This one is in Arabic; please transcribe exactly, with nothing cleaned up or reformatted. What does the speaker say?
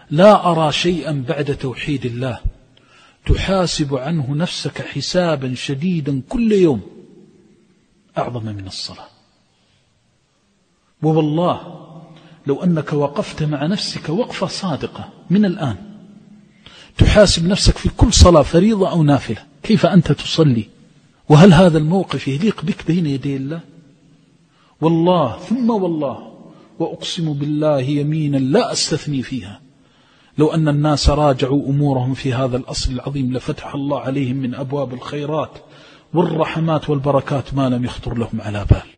لا أرى شيئا بعد توحيد الله تحاسب عنه نفسك حسابا شديدا كل يوم أعظم من الصلاة. ووالله لو أنك وقفت مع نفسك وقفة صادقة من الآن تحاسب نفسك في كل صلاة فريضة أو نافلة كيف أنت تصلي، وهل هذا الموقف يليق بك بين يدي الله؟ والله ثم والله وأقسم بالله يمينا لا أستثني فيها، لو أن الناس راجعوا أمورهم في هذا الأصل العظيم لفتح الله عليهم من أبواب الخيرات والرحمات والبركات ما لم يخطر لهم على بال.